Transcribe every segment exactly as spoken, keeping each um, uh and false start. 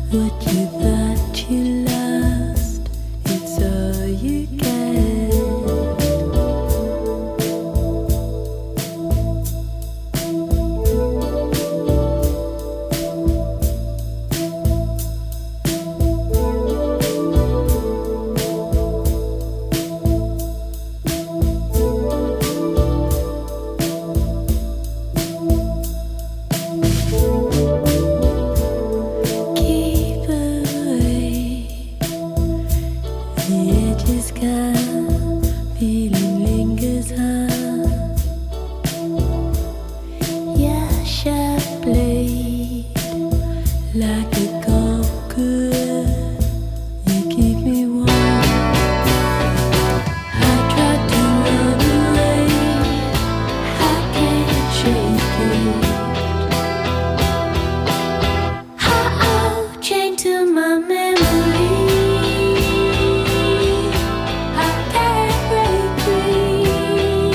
What you thought you lost, it's all you get. Keep away, the edge is gone, feeling lingers on. Your sharp blade, like a conqueror, you keep me warm. I tried to run away, I can't shake it. Oh, chained to my memory, I can't break free.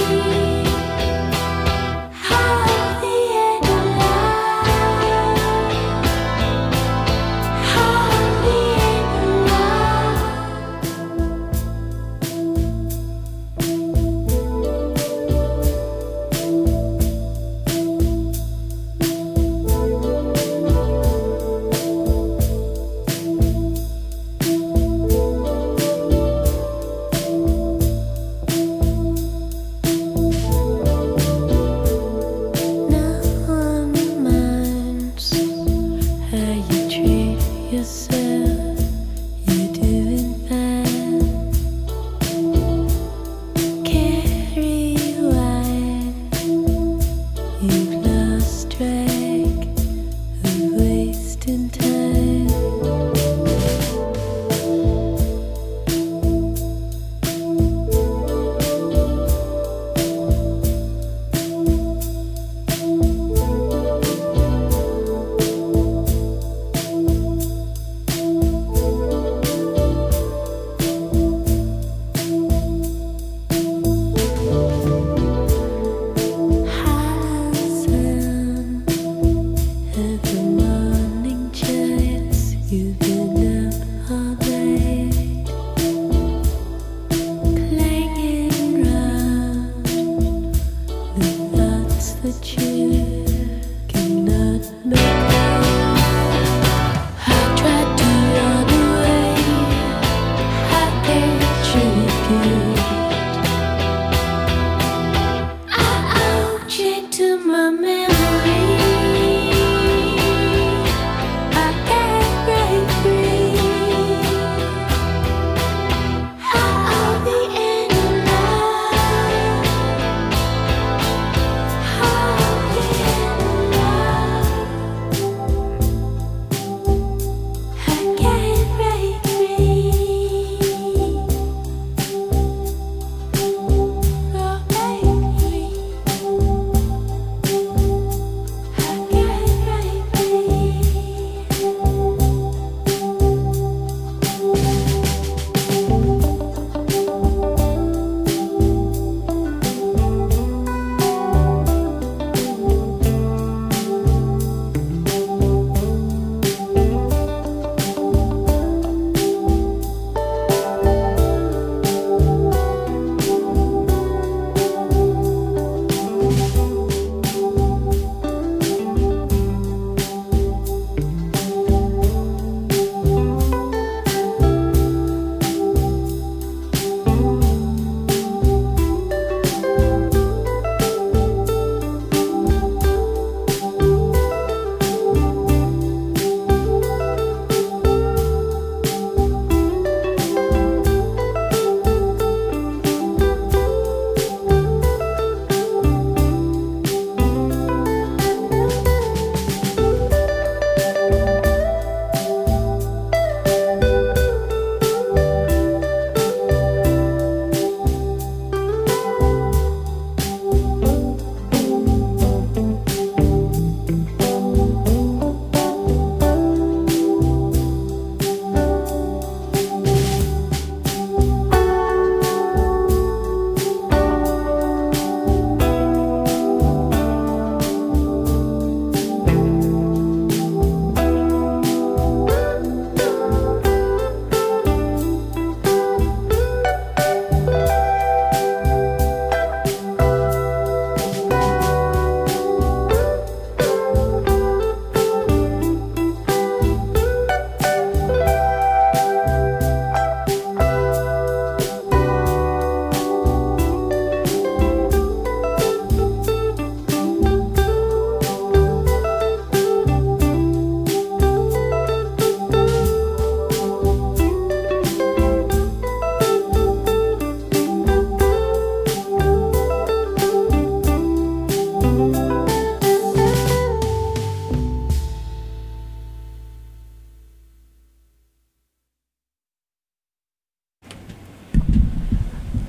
How the end of life,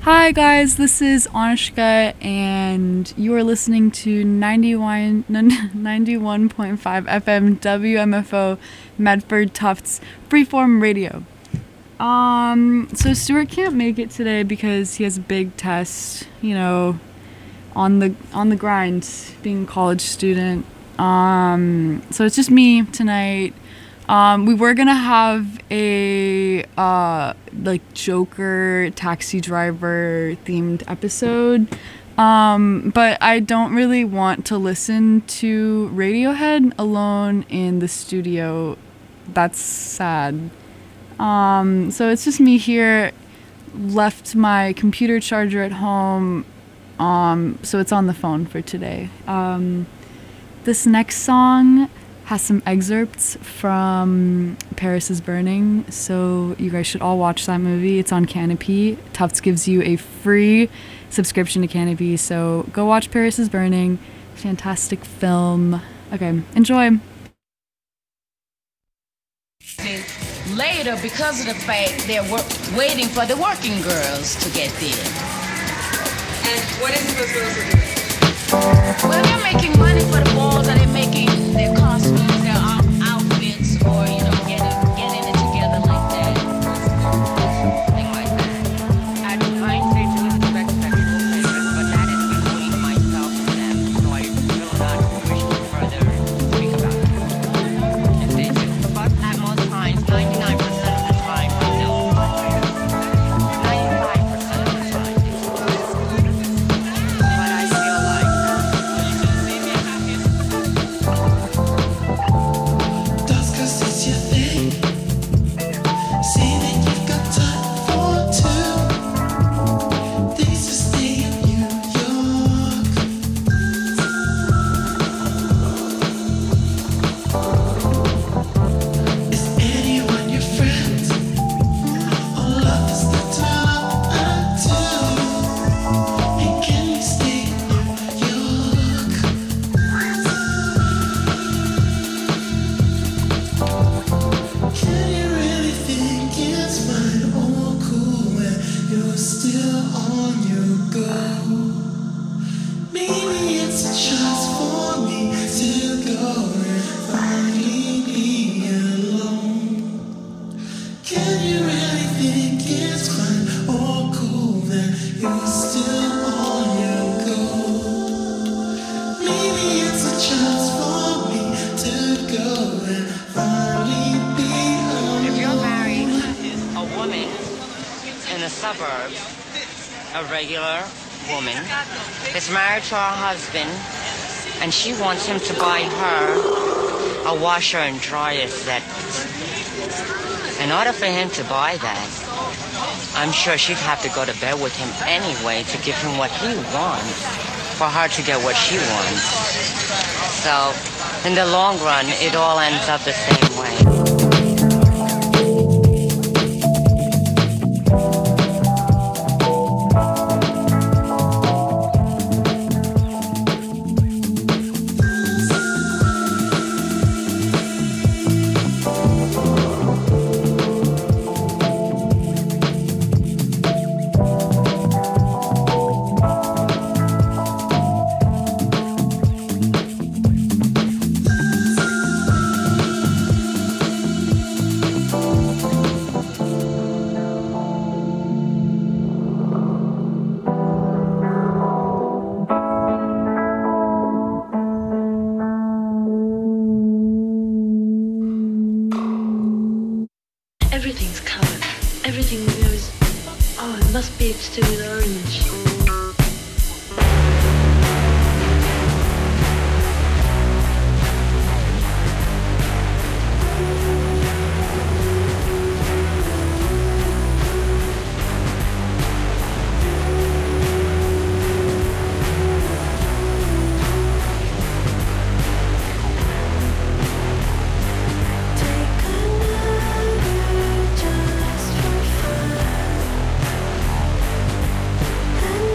Hi guys, this is Anushka and you are listening to ninety-one, ninety-one point five F M W M F O Medford Tufts Freeform Radio. Um, so Stuart can't make it today because he has a big test, you know, on the on the grind, being a college student. Um, so it's just me tonight. Um, we were gonna have a uh, like Joker taxi driver themed episode, um, but I don't really want to listen to Radiohead alone in the studio. That's sad. Um, so it's just me here. Left my computer charger at home, um, so it's on the phone for today. Um, this next song has some excerpts from Paris is Burning, so you guys should all watch that movie. It's on Canopy. Tufts gives you a free subscription to Canopy, so go watch Paris is Burning. Fantastic film. Okay, enjoy. Later, because of the fact they're wor- waiting for the working girls to get there. And what is it those girls are doing? Well, they're making money for the balls, or they're making their costumes, their out- outfits, or, you know, getting, getting it together like that. Thing like that. I, I say to respect that people say this, but that is between myself and them, so I will not wish to further speak about it. If they do, but at most times, ninety-nine percent of the time, I know. ninety-five percent of the time, it's but I feel like if you're married a woman in the suburbs, a regular woman, is married to her husband, and she wants him to buy her a washer and dryer set. In order for him to buy that, I'm sure she'd have to go to bed with him anyway to give him what he wants, for her to get what she wants. So, in the long run, it all ends up the same way. Everything's colored. Everything goes, oh, it must be to do with orange. Just for fun.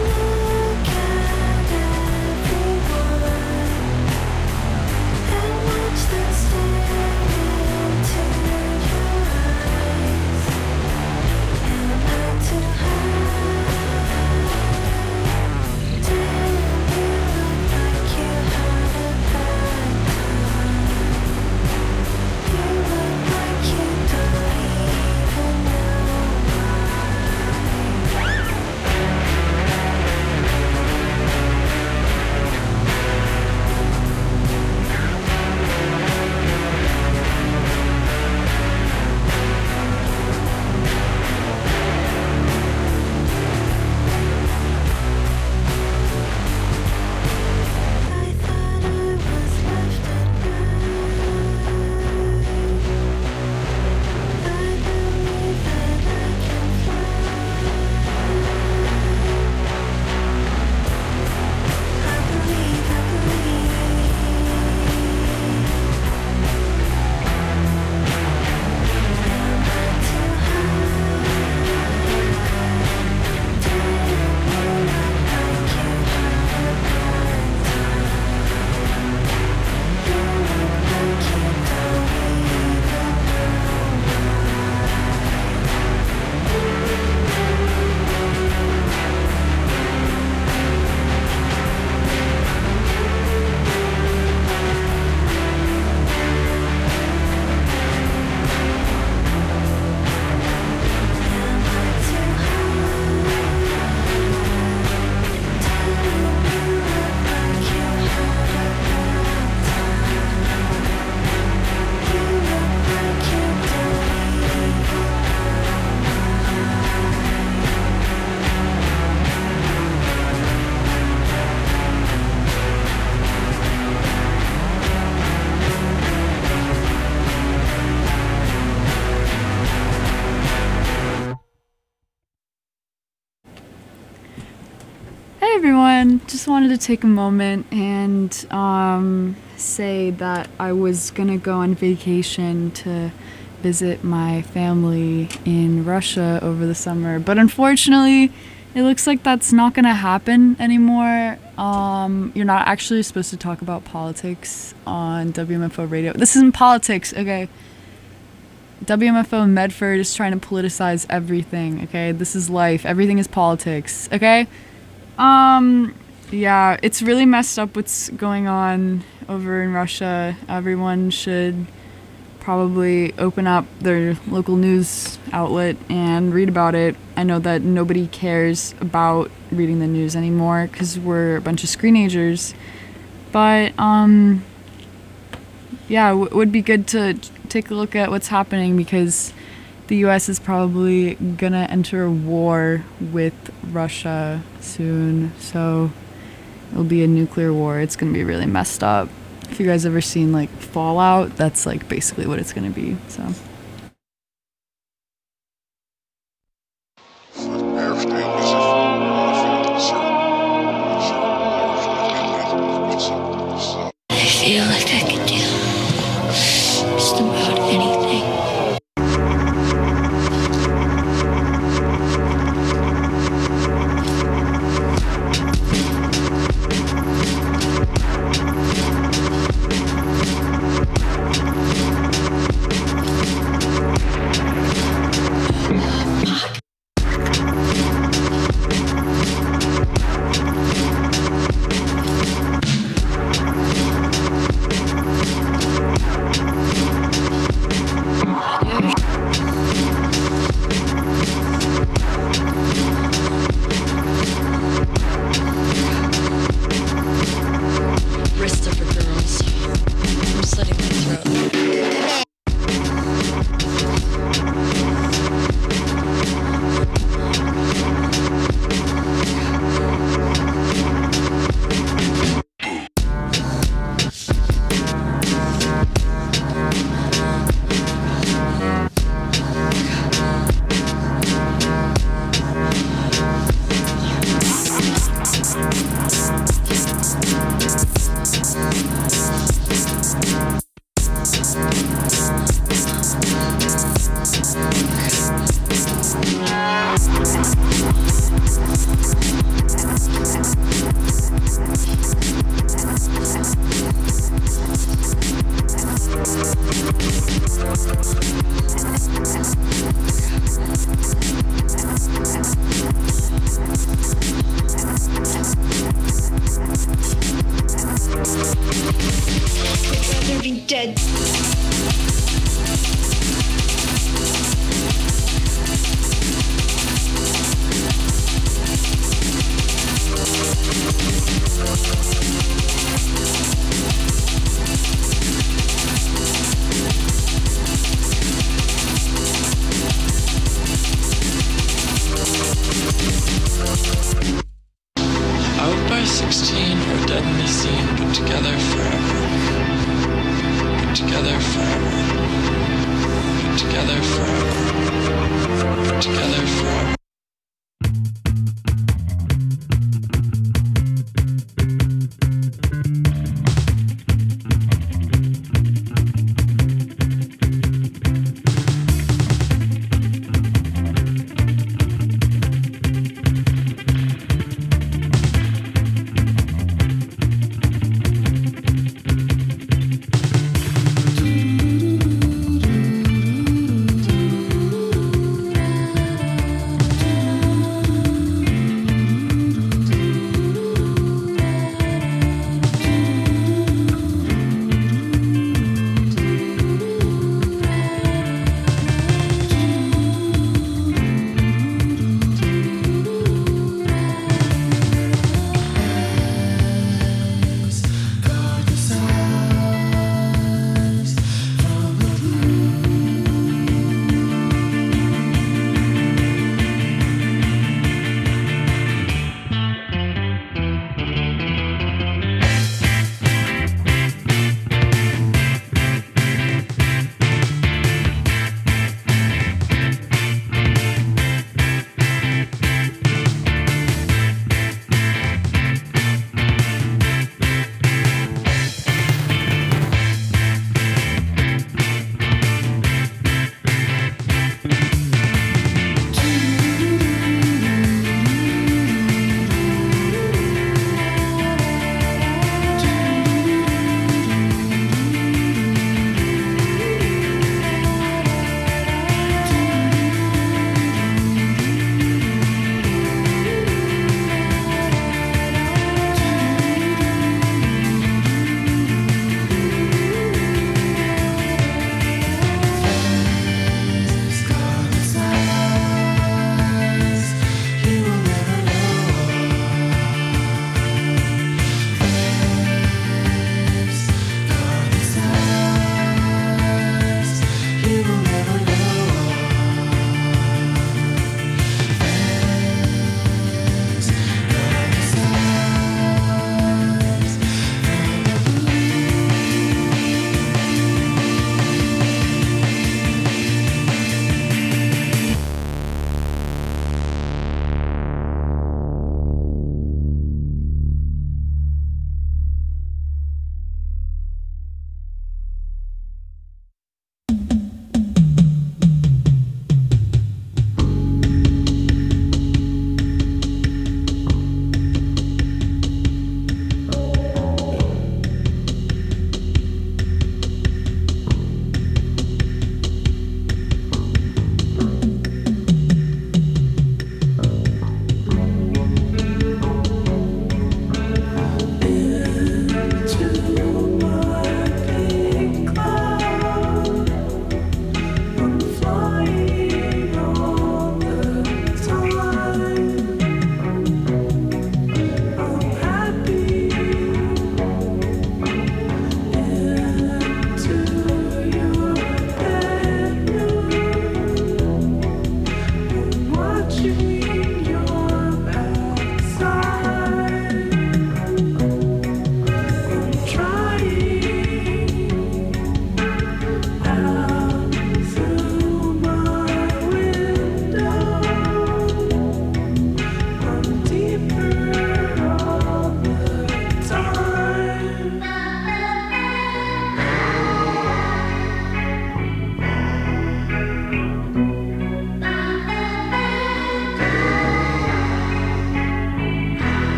everyone, just wanted to take a moment and um, say that I was gonna go on vacation to visit my family in Russia over the summer, but unfortunately it looks like that's not gonna happen anymore. Um, you're not actually supposed to talk about politics on W M F O radio. This isn't politics, okay? W M F O Medford is trying to politicize everything, okay? This is life. Everything is politics, okay? Um, yeah, it's really messed up what's going on over in Russia. Everyone should probably open up their local news outlet and read about it. I know that nobody cares about reading the news anymore because we're a bunch of screenagers, but um, yeah, it would be good to take a look at what's happening because the U S is probably gonna enter a war with Russia soon, so it'll be a nuclear war. It's gonna be really messed up. If you guys ever seen like Fallout, that's like basically what it's gonna be. So. I feel like I could do just about anything. Wrist of her girls. I'm slitting my throat. I'd rather be dead. Out by sixteen, or dead in the scene, put together forever. Put together forever.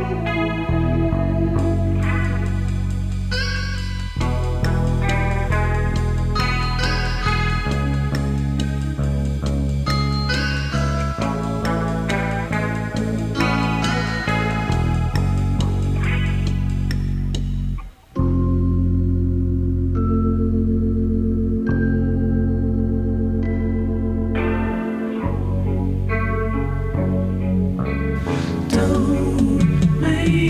Don't make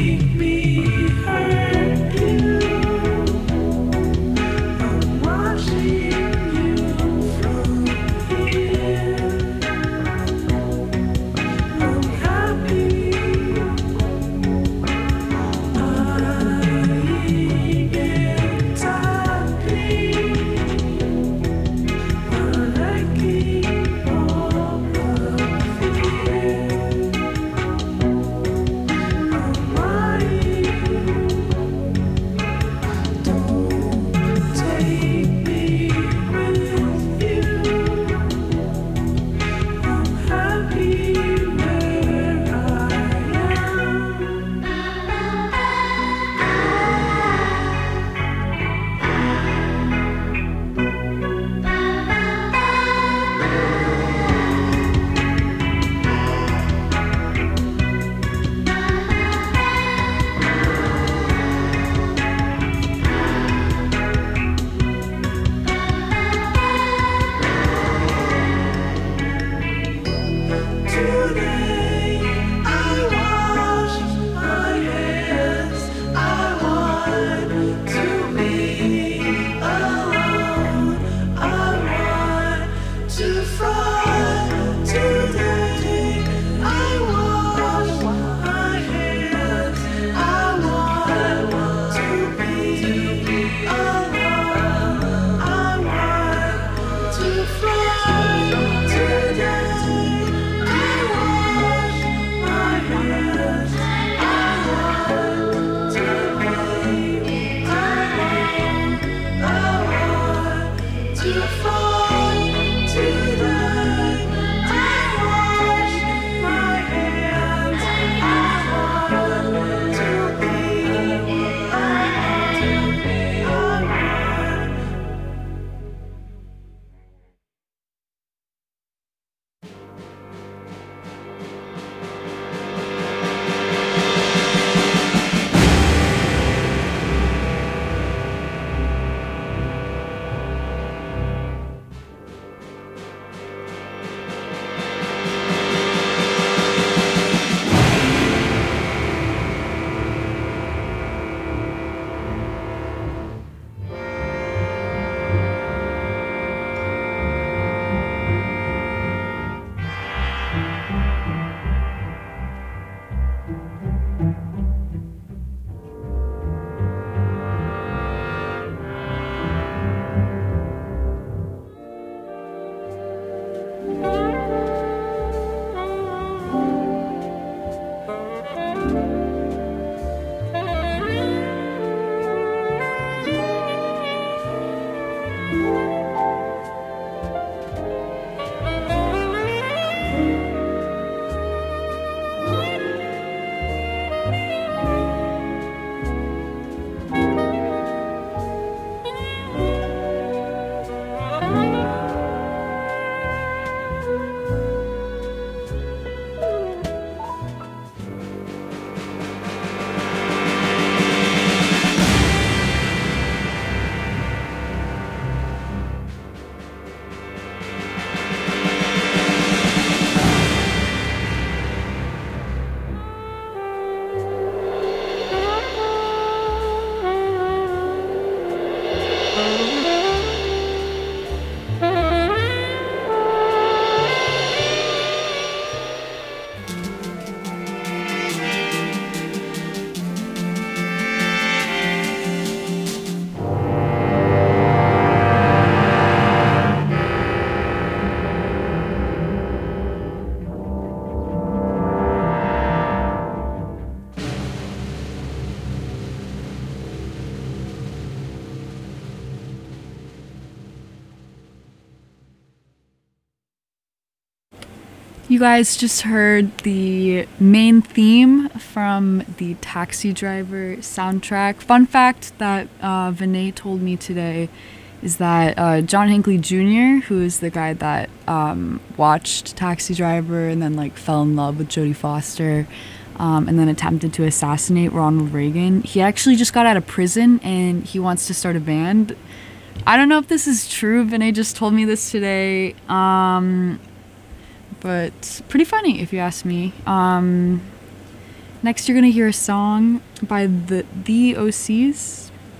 You guys just heard the main theme from the Taxi Driver soundtrack. Fun fact that uh, Vinay told me today is that uh, John Hinckley Junior, who is the guy that um, watched Taxi Driver and then like fell in love with Jodie Foster, um, and then attempted to assassinate Ronald Reagan, he actually just got out of prison and he wants to start a band. I don't know if this is true. Vinay just told me this today. Um, but pretty funny if you ask me. Um, next, you're gonna hear a song by the the O Cs.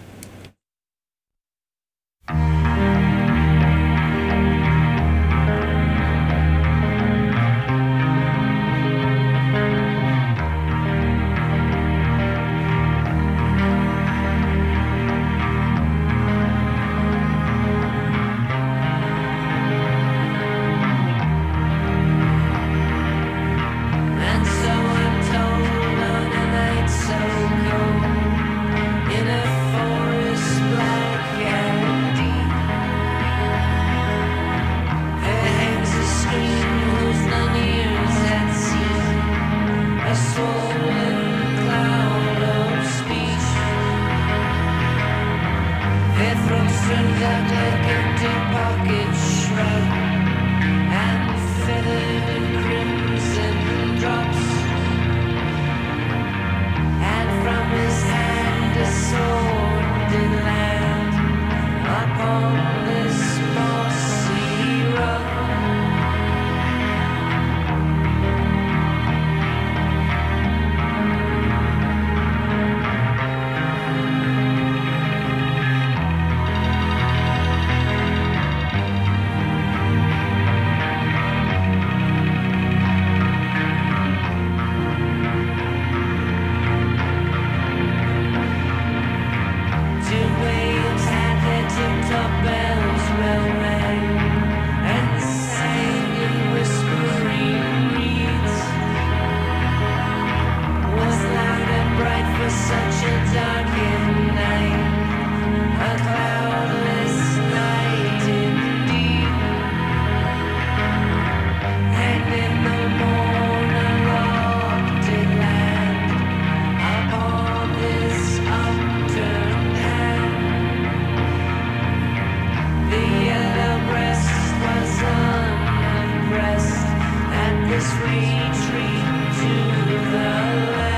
And so I'm told on a night so cold, in a forest black and deep, there hangs a screen whose none ears had seen, a swollen cloud of speech. Their throats turned out like empty pockets shrug, and feathered in crimson drops, and from his hand a sword did land upon this mossy rug. Two waves had their tip-top bells well rang, and sang in whispering reeds. Was loud and bright for such a darkened night, a cloudless night indeed. And in the morn a rock did land upon this upturned hand. The yellow breast was unimpressed at this retreat to the land.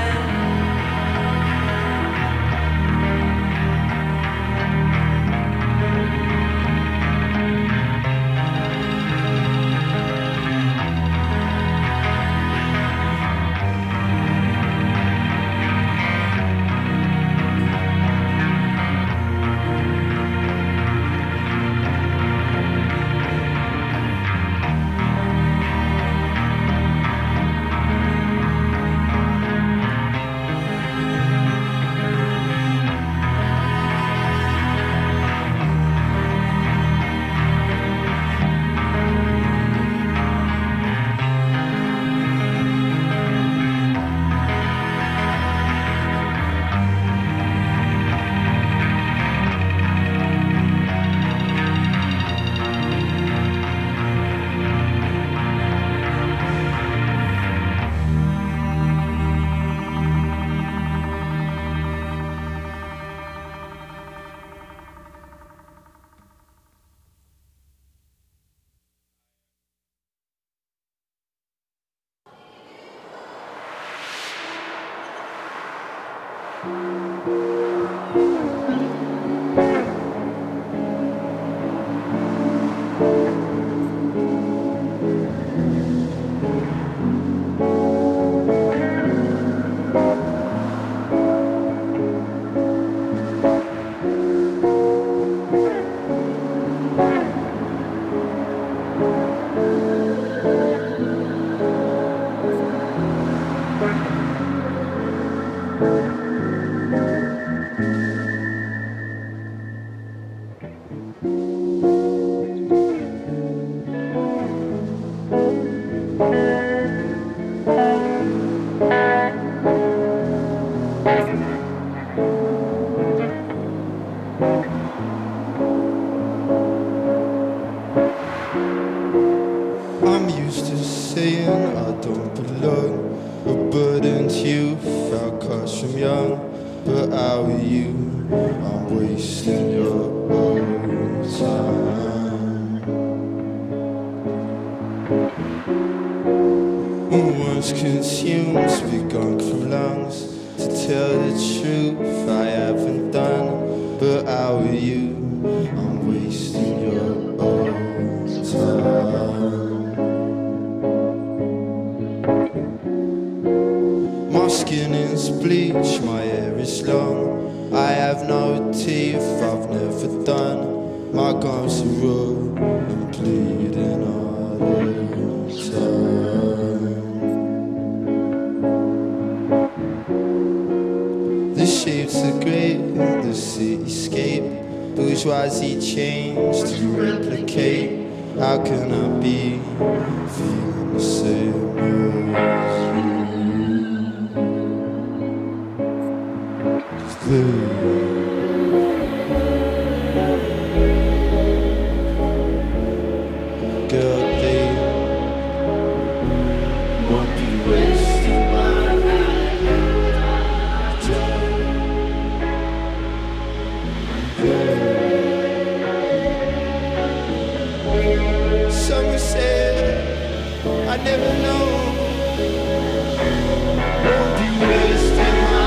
Thank you. cause I'm young, but how are you? I'm wasting your own time. Who once consumed, speak on from lungs. To tell the truth, I haven't done, but how are you? I'm wasting your own time. My skin is bleached, my hair is long. I have no teeth, I've never done. My gums are raw and bleeding all the time. The shapes are great, the cityscape. Bourgeoisie changed to replicate. How can I be feeling the same as you? Girl, they won't be wasting my time. Some said I never know. Won't be wasting my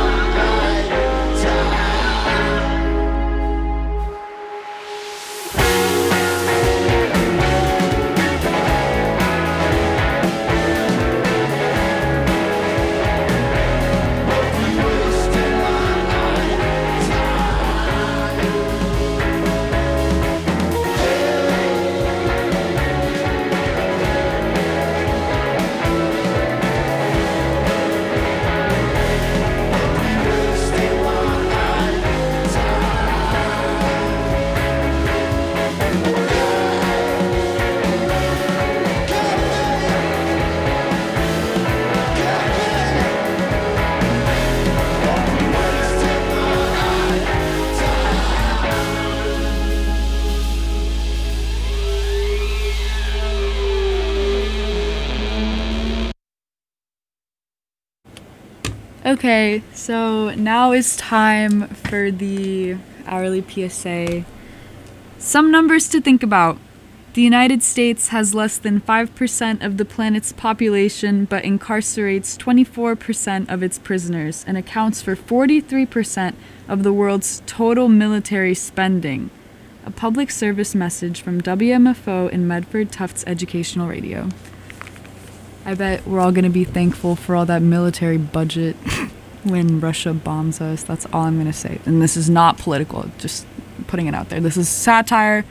Okay, so now is time for the hourly P S A. Some numbers to think about. The United States has less than five percent of the planet's population but incarcerates twenty-four percent of its prisoners and accounts for forty-three percent of the world's total military spending. A public service message from W M F O and Medford Tufts Educational Radio. I bet we're all going to be thankful for all that military budget when Russia bombs us. That's all I'm going to say. And this is not political, just putting it out there. This is satire.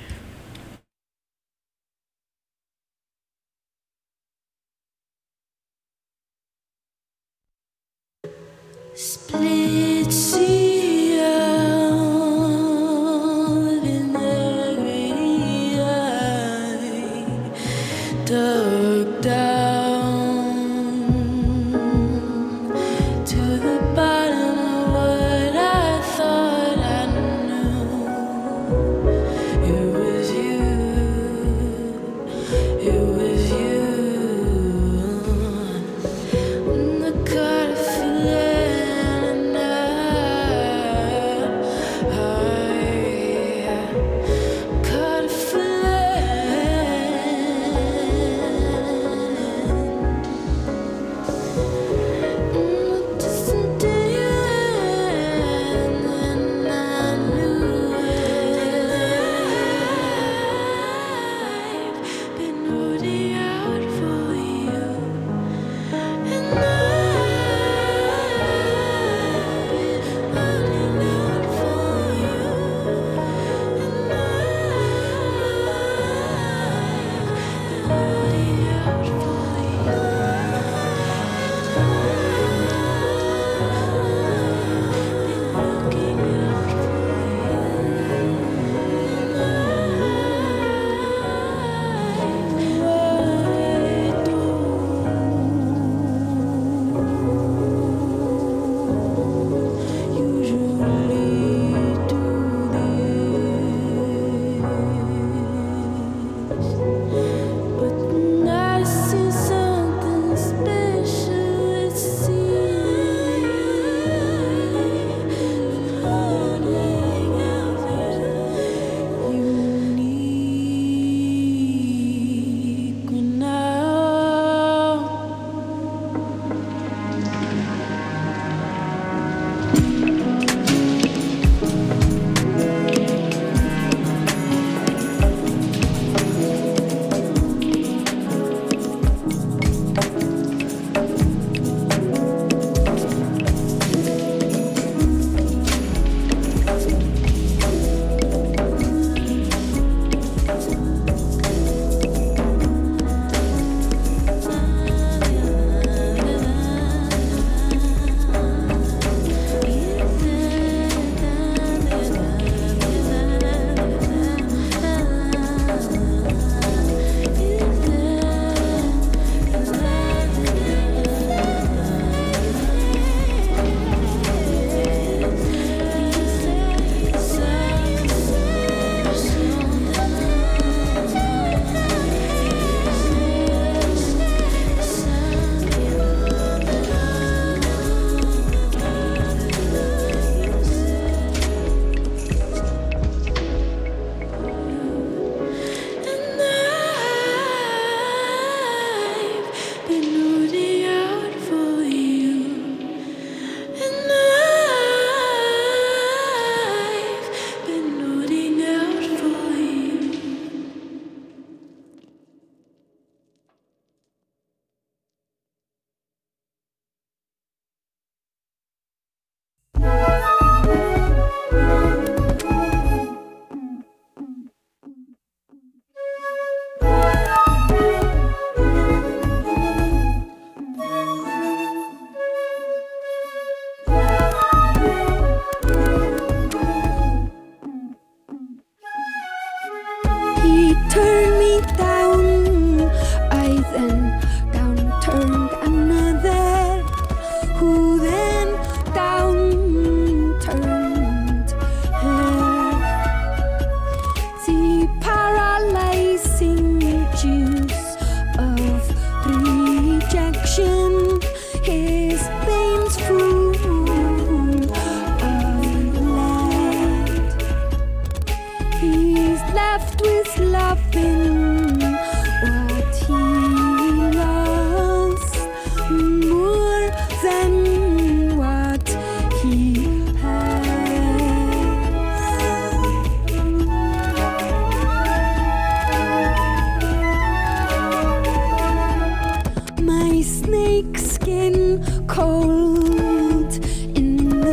Split sea out in every eye, dug down to the bottom of what I thought I knew. It was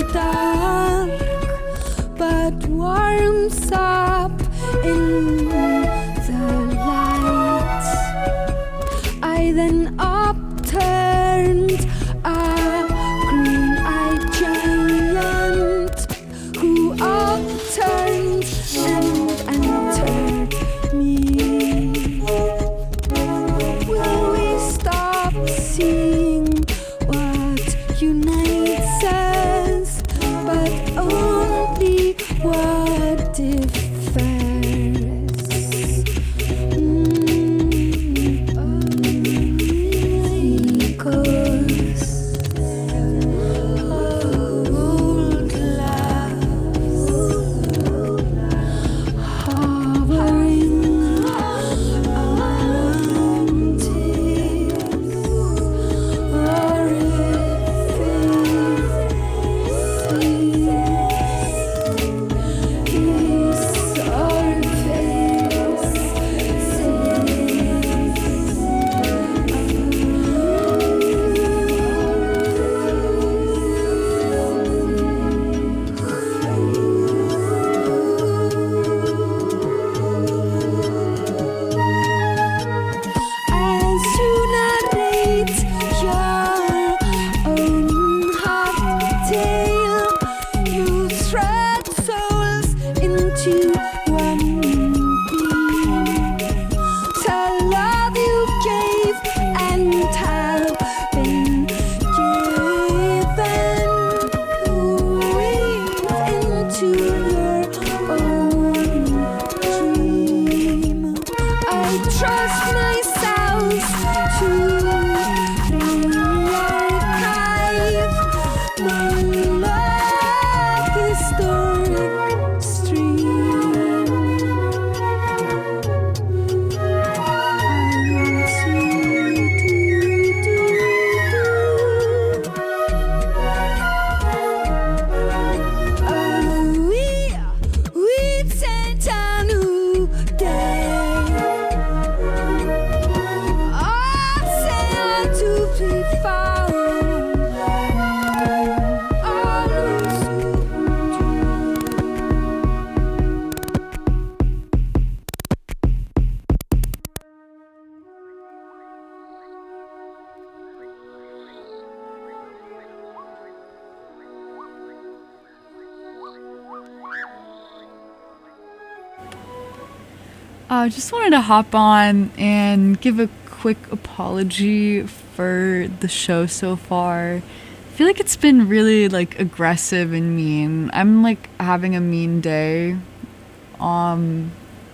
dark, but warms up in the light. I then upturned a green-eyed giant who upturned and entered me. Will we stop seeing what unites us, but only what differs? I uh, just wanted to hop on and give a quick apology for the show so far. I feel like it's been really like aggressive and mean. I'm like having a mean day. Um,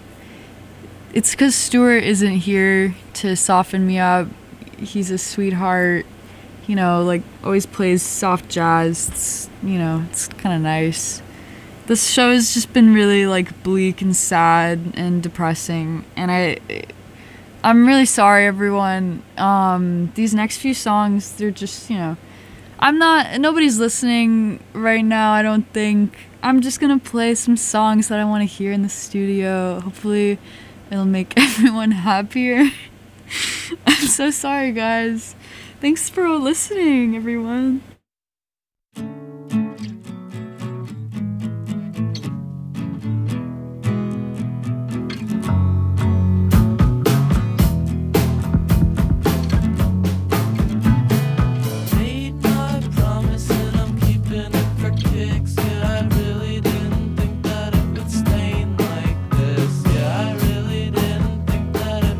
it's because Stuart isn't here to soften me up. He's a sweetheart, you know, like always plays soft jazz. It's, you know, it's kind of nice. This show has just been really like bleak and sad and depressing, and I I'm really sorry, everyone. Um these next few songs, they're just, you know, I'm not nobody's listening right now, I don't think. I'm just gonna play some songs that I want to hear in the studio. Hopefully it'll make everyone happier. I'm so sorry, guys. Thanks for listening, everyone.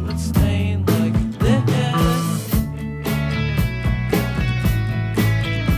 Like this.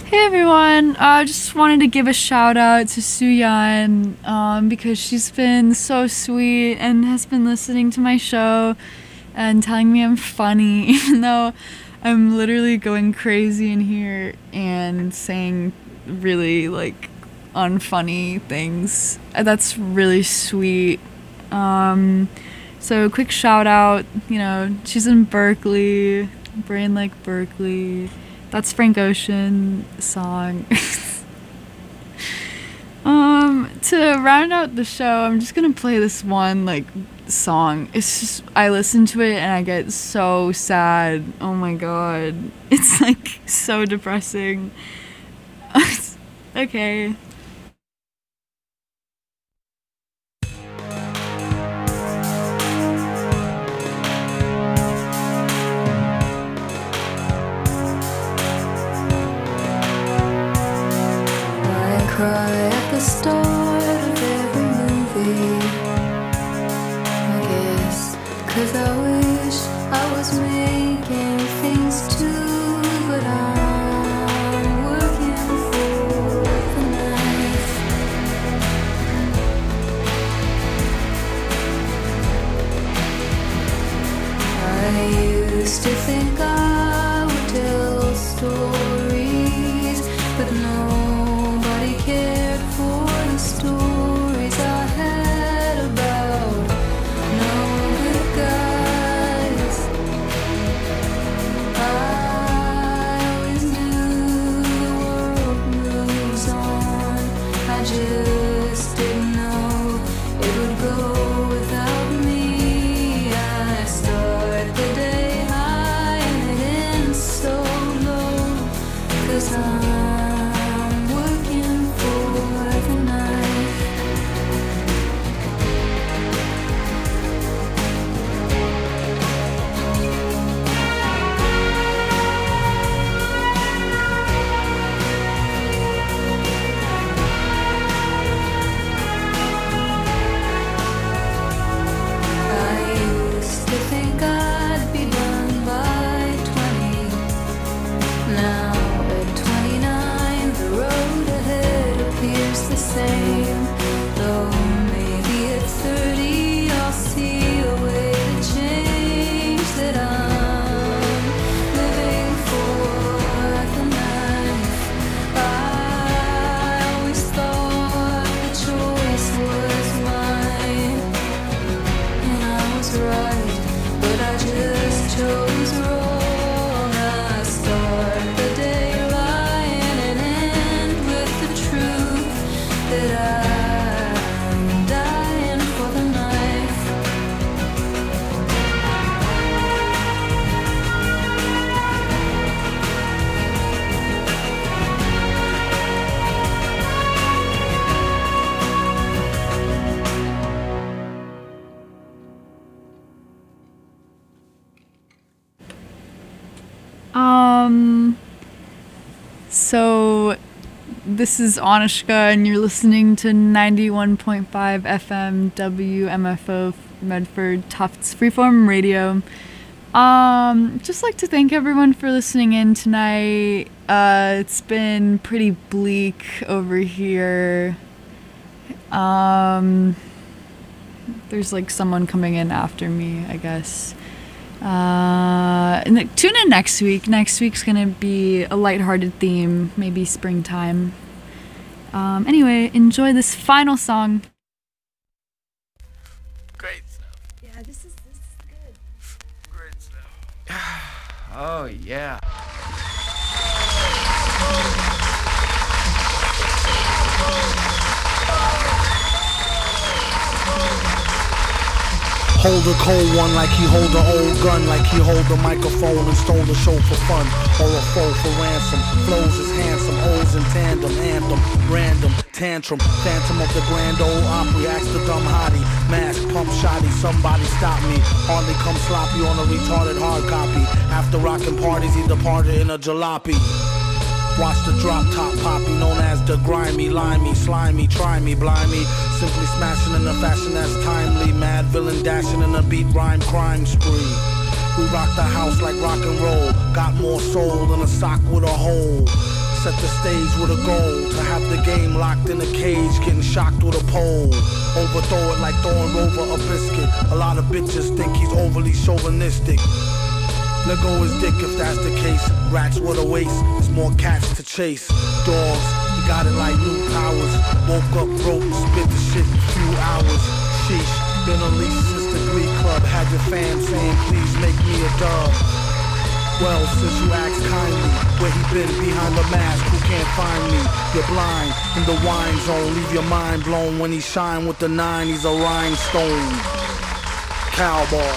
Hey everyone, I uh, just wanted to give a shout out to Suyan um, because she's been so sweet and has been listening to my show and telling me I'm funny, even though I'm literally going crazy in here and saying really like unfunny things. That's really sweet. Um, so quick shout out, you know, she's in Berkeley, Brain Like Berkeley. That's Frank Ocean song. um, to round out the show, I'm just gonna play this one like song. It's just I listen to it and I get so sad. Oh my god, it's like so depressing. Okay. Cry at the start of every movie, I guess, 'cause I wish I was making things too, but I'm working for the knife. I used to think I would tell stories, but no cared for the stories I had about no good guys. I always knew the world moves on. I just didn't know it would go without me. I start the day high and it ends so low, 'cause I'm same, though maybe at thirty I'll see a way to change that I'm living for the knife. I always thought the choice was mine, and I was right, but I just chose wrong. I start the day lying and end with the truth that I'm dying for the knife. Um, so this is Anushka and you're listening to ninety-one point five F M W M F O Medford Tufts Freeform Radio. Um, just like to thank everyone for listening in tonight. Uh, it's been pretty bleak over here. Um, there's like someone coming in after me, I guess. Uh, and th- tune in next week. Next week's gonna be a lighthearted theme, maybe springtime. Um, anyway, enjoy this final song. Great stuff. Yeah, this is this is good. Great stuff. Oh yeah. Hold a cold one like he hold an old gun, like he hold a microphone and stole the show for fun, or a foe for ransom. Flows is handsome, O's in tandem, anthem, random, tantrum, phantom of the grand old Opry, ask the dumb hottie, mask, pump shotty, somebody stop me, hardly come sloppy on a retarded hard copy, after rockin' parties he departed in a jalopy. Watch the drop top poppy, known as the grimy, limey, slimy, try me, blimey. Simply smashing in a fashion that's timely. Mad villain dashing in a beat rhyme crime spree. We rock the house like rock and roll. Got more soul than a sock with a hole. set the stage with a goal to have the game locked in a cage, getting shocked with a pole. Overthrow it like throwing Rover a biscuit. A lot of bitches think he's overly chauvinistic. Let go his dick if that's the case. Rats with a waist, there's more cats to chase. Dogs, he got it like new powers. Woke up broke, spit the shit in a few hours. Sheesh, been unleashed since the Glee Club. Had your fam saying please make me a dub. Well, since you asked kindly, where he been behind the mask, who can't find me? You're blind in the wine zone, leave your mind blown. When he shine with the nine, he's a rhinestone cowboy.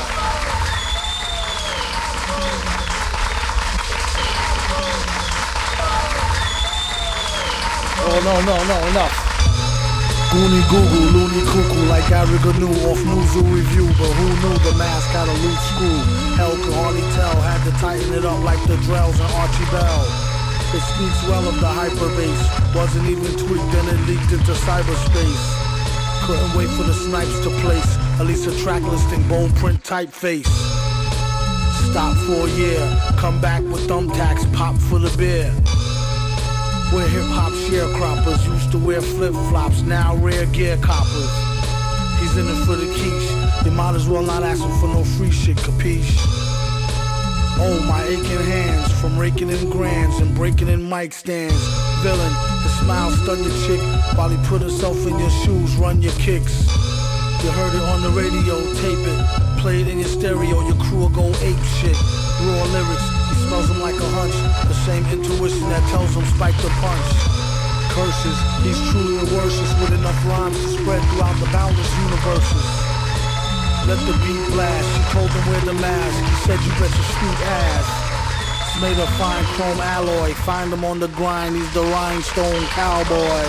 Oh no, no, no, enough. Goonie goo goo, loony cuckoo, like Gary Gnu off Newzoo Review. But who knew the mask had a loose screw? Hell could hardly tell, had to tighten it up like the Drells and Archie Bell. It speaks well of the hyperbase, wasn't even tweaked and it leaked into cyberspace. Couldn't wait for the snipes to place, at least a track listing, bone print typeface. Stop for a year, come back with thumbtacks, pop for the beer. We're hip-hop sharecroppers, used to wear flip-flops, now rare gear coppers. He's in it for the quiche, you might as well not ask him for no free shit, capiche? Oh, my aching hands, from raking in grands and breaking in mic stands. Villain, the smile stun your chick, while he put himself in your shoes, run your kicks. You heard it on the radio, tape it, play it in your stereo, your crew will go ape shit. Raw lyrics, he smells them like a hunch, the same intuition that tells him spike the punch. Curses, he's truly the worstest with enough rhymes to spread throughout the boundless universes. Let the beat blast, she told him wear the mask, he said you bet your sweet ass. It's made of fine chrome alloy, find him on the grind, he's the rhinestone cowboy.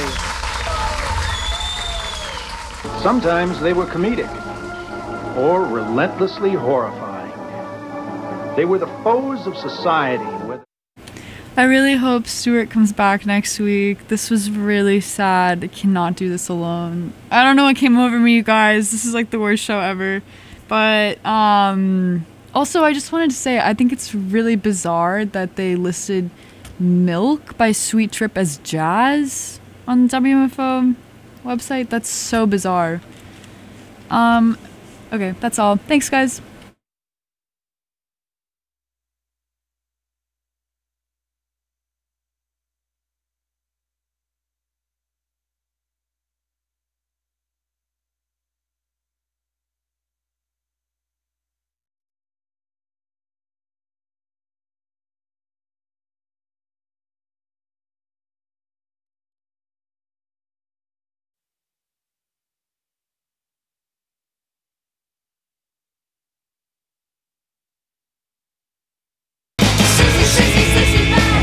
Sometimes they were comedic, or relentlessly horrifying. They were the foes of society. I really hope Stuart comes back next week. This was really sad. I cannot do this alone. I don't know what came over me, you guys. This is like the worst show ever. But um, also, I just wanted to say, I think it's really bizarre that they listed Milk by Sweet Trip as jazz on the W M F O website. That's so bizarre. Um, okay, that's all. Thanks, guys.